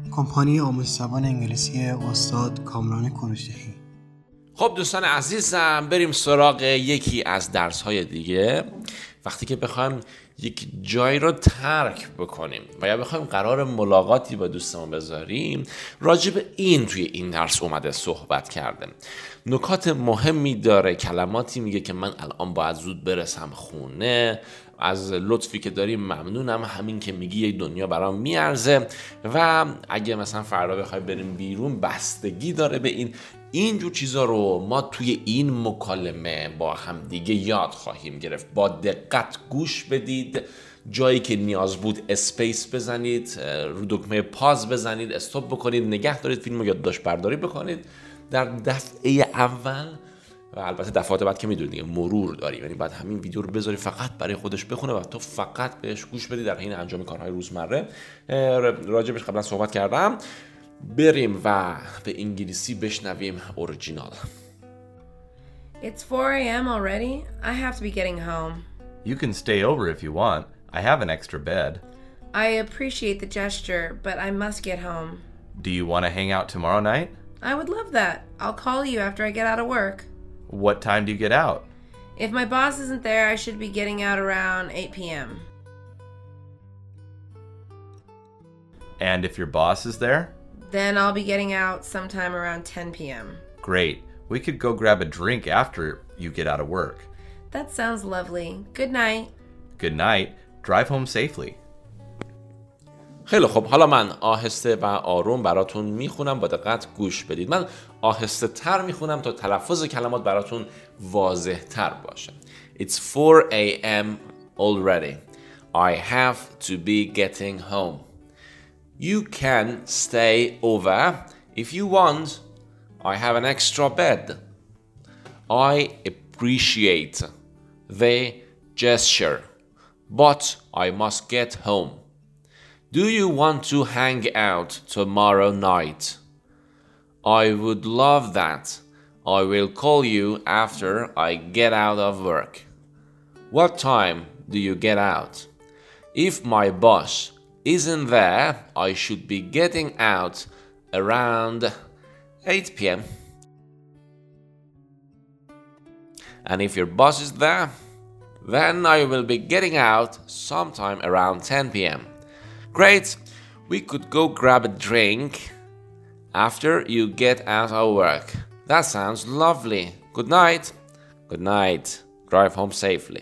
کمپانی آموزش زبان انگلیسی استاد کامران کوروش‌دهی. خب دوستان عزیزم، بریم سراغ یکی از درس‌های دیگه. وقتی که بخوایم یک جایی رو ترک بکنیم و یا بخوایم قرار ملاقاتی با دوستمون بذاریم، راجع به این توی این درس اومده صحبت کرده. نکات مهمی داره، کلماتی میگه که من الان باید زود برسم خونه، از لطفی که داری ممنونم، همین که میگی یک دنیا برام میارزه، و اگه مثلا فردا بخوای بریم بیرون بستگی داره به اینجور چیزا رو ما توی این مکالمه با هم دیگه یاد خواهیم گرفت. با دقت گوش بدید، جایی که نیاز بود اسپیس بزنید، رو دکمه پاز بزنید، استاپ بکنید، نگه دارید، فیلمو یادداشت برداری بکنید. در دفعه اول و البته دفعات بعد که میدونید دیگه مرور داریم، یعنی بعد همین ویدیو رو بذاری فقط برای خودش بخونه و تو فقط بهش گوش بدی در حین انجام کارهای روزمره. راجبش قبلا صحبت کردم. بریم و به انگلیسی بشنویم اورجینال. It's 4 a.m. already? I have to be getting home. You can stay over if you want. I have an extra bed. I appreciate the gesture, but I must get home. Do you want to hang out tomorrow night? I would love that. I'll call you after I get out of work. What time do you get out? If my boss isn't there, I should be getting out around 8 p.m. And if your boss is there? Then I'll be getting out sometime around 10 p.m. Great. We could go grab a drink after you get out of work. That sounds lovely. Good night. Good night. Drive home safely. خیلی خب، حالا من آهسته و آروم براتون میخونم، با دقت گوش بدید. من آهسته تر میخونم تا تلفظ کلمات براتون واضح تر باشه. It's 4 a.m. already. I have to be getting home. You can stay over if you want. I have an extra bed. I appreciate the gesture, but I must get home. Do you want to hang out tomorrow night? I would love that. I will call you after I get out of work. What time do you get out? If my boss isn't there, I should be getting out around 8 p.m. And if your boss is there, then I will be getting out sometime around 10 p.m. Great, we could go grab a drink after you get out of work. That sounds lovely. Good night. Good night. Drive home safely.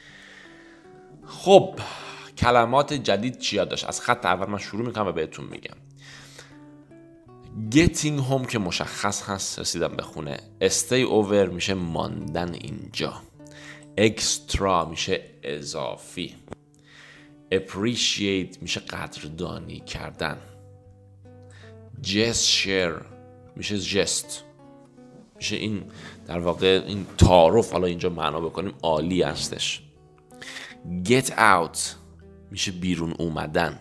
خب، کلمات جدید چیا داشت؟ از خط اول من شروع میکنم و بهتون میگم. Getting home که مشخص هست، رسیدم به خونه. Stay over میشه ماندن اینجا. Extra میشه اضافی. Appreciate میشه قدردانی کردن. Gesture میشه جست، میشه این در واقع این تعارف، حالا اینجا معنا بکنیم عالی هستش. Get out میشه بیرون اومدن.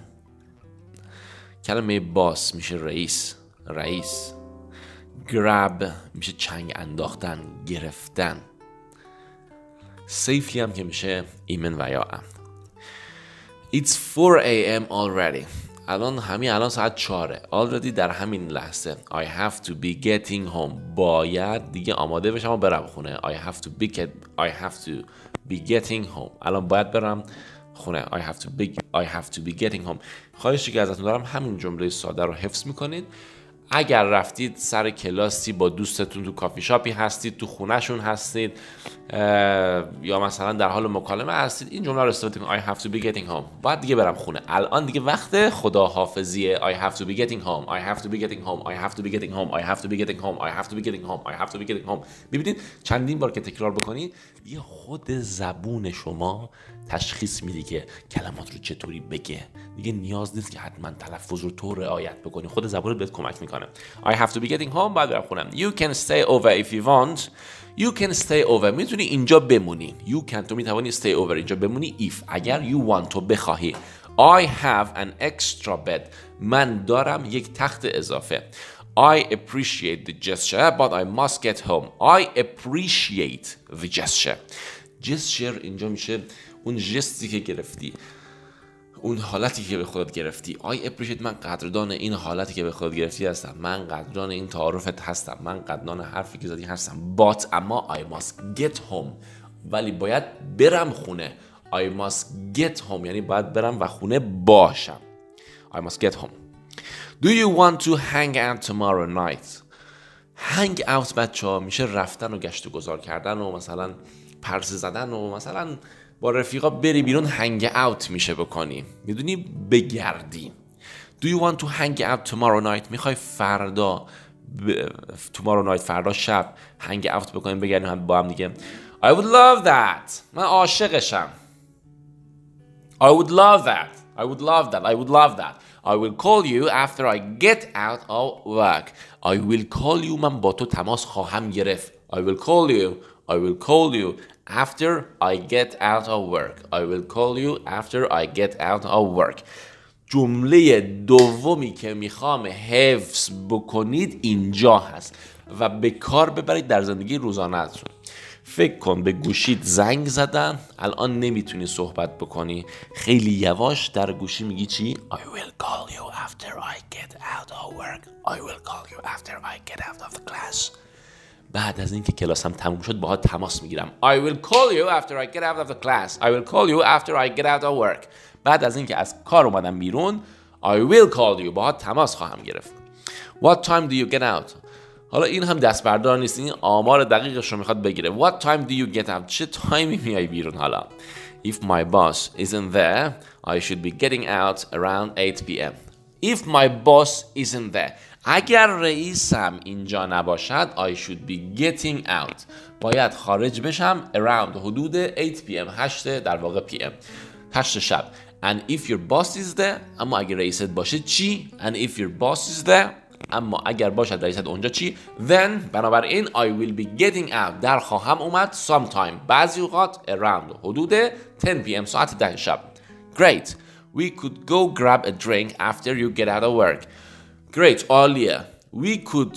کلمه باس میشه رئیس. Grab میشه چنگ انداختن، گرفتن. Safely هم که میشه ایمن و یا امن. It's 4 a.m. already. الان ساعت 4. Already در همین لحظه. I have to be getting home. باید دیگه آماده بشم و برم خونه. I have to be getting home. الان باید برم خونه. I have to be getting home. خواهشی که ازتون دارم همین جمله ساده رو حفظ میکنید. اگر رفتید سر کلاسی با دوستتون، تو کافی شاپی هستید، تو خونهشون هستید، یا مثلا در حال مکالمه هستید، این جمله رو استفاده کنید. I have to be getting home. باید دیگه برم خونه. الان دیگه وقت خداحافظیه. I have to be getting home. I have to be getting home. I have to be getting home. I have to be getting home. I have to be getting home. I have to be getting home. ببینید چندین بار که تکرار بکنید یه خود زبون شما تشخیص میده که کلمات رو چطوری بگه. دیگه نیاز نیست که حتما تلفظ رو تو رعایت بکنی، خود زبونت بهت کمک میکنه. I have to be getting home. بعد برم خونه. You can stay over if you want. You can stay over. میتونی اینجا بمونی. You can تو میتوانی stay over اینجا بمونی if اگر you want تو بخواهی. I have an extra bed. من دارم یک تخت اضافه. I appreciate the gesture but I must get home. I appreciate the gesture. Gesture اینجا میشه اون جستی که گرفتی، اون حالتی که به خودت گرفتی. I appreciate، من قدردان این حالتی که به خودت گرفتی هستم. من قدردان این تعارفت هستم. من قدردان حرفی که زدی هستم. But اما I must get home، ولی باید برم خونه. I must get home یعنی باید برم و خونه باشم. I must get home. Do you want to hang out tomorrow night؟ hang out بچه ها میشه رفتن و گشت و گذار کردن و مثلا پرسه زدن و مثلا با رفیقا بری بیرون هنگ اوت میشه بکنی، میدونی، بگردی. Do you want to hang out tomorrow night؟ میخوای فردا tomorrow night فردا شب هنگ اوت بکنیم، بگردیم با هم دیگه. I would love that، من عاشقشم. I would love that. I would love that. I would love that. I will call you after I get out of work. I will call you، من با تو تماس خواهم گرفت. I will call you. I will call you after I get out of work. I will call you after I get out of work. جمله دومی که میخوام حفظ بکنید اینجا هست و به کار ببرید در زندگی روزانه‌تون. فکر کن به گوشیت زنگ زدن، الان نمیتونی صحبت بکنی، خیلی یواش در گوشی میگی چی؟ I will call you after I get out of work. I will call you after I get out of the class. بعد از اینکه کلاسم تموم شد باهات تماس میگیرم. I will call you after I get out of the class. I will call you after I get out of work. بعد از اینکه از کار اومدم بیرون I will call you، باهات تماس خواهم گرفت. What time do you get out؟ حالا این هم دست بردار نیست، این آمار دقیقش رو میخواد بگیره. What time do you get out؟ چه تایمی میای بیرون حالا؟ If my boss isn't there I should be getting out around 8 p.m. If my boss isn't there، اگر رئیسم اینجا نباشد I should be getting out، باید خارج بشم around حدود 8 p.m. 8 در واقع p.m. 8 شب. And if your boss is there، اما اگر رئیست باشه چی؟ And if your boss is there، اما اگر باشد رئیست اونجا چی؟ Then بنابراین I will be getting out، در خواهم اومد sometime، بعضی اوقات around حدود 10 p.m. ساعت 10 شب. Great. We could go grab a drink after you get out of work. Great. عالیه. We could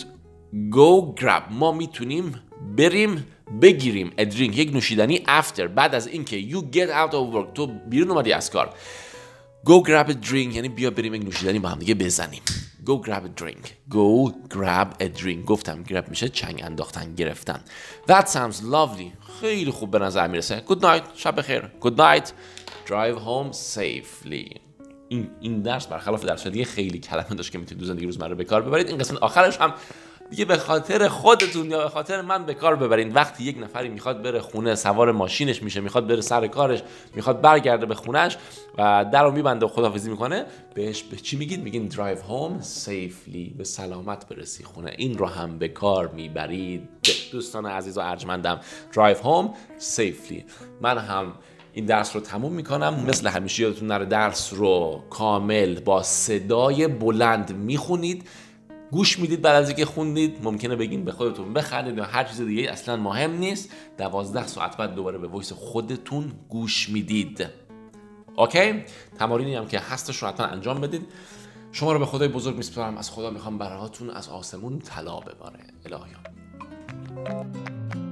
go grab، ما میتونیم بریم بگیریم a drink، یک نوشیدنی after، بعد از اینکه you get out of work، تو بیرون اومدی از کار. Go grab a drink یعنی بیا بریم یک نوشیدنی با هم دیگه بزنیم. Go grab a drink. Go grab a drink. گفتم grab میشه چنگ انداختن، گرفتن. That sounds lovely. خیلی خوب به نظر میرسه. Good night. شب بخیر. Good night. Drive home safely. این درس برخلاف درس دیگه خیلی کلمه داشت که میتونید تو زندگی روزمره به کار ببرید. این قسمت آخرش هم دیگه به خاطر خودتون یا به خاطر من به کار ببرید. وقتی یک نفری میخواد بره خونه، سوار ماشینش میشه، میخواد بره سر کارش، میخواد برگرده به خونش و درو میبنده و خداحافظی میکنه، بهش به چی میگید؟ میگین drive home safely، به سلامت برسی خونه. این رو هم به کار میبرید دوستان عزیز و ارجمندم. drive home safely. من هم این درس رو تموم میکنم. مثل همیشه یادتون نره درس رو کامل با صدای بلند میخونید، گوش میدید. بعد از اینکه خوندید ممکنه بگین به خودتون بخندید یا هر چیز دیگه، اصلا مهم نیست. 12 ساعت بعد دوباره به وایس خودتون گوش میدید. اوکی؟ تمارینی هم که هستش رو حتما انجام بدید. شما رو به خدای بزرگ میسپارم. از خدا میخوام براتون از آسمون طلا بباره. الهیان.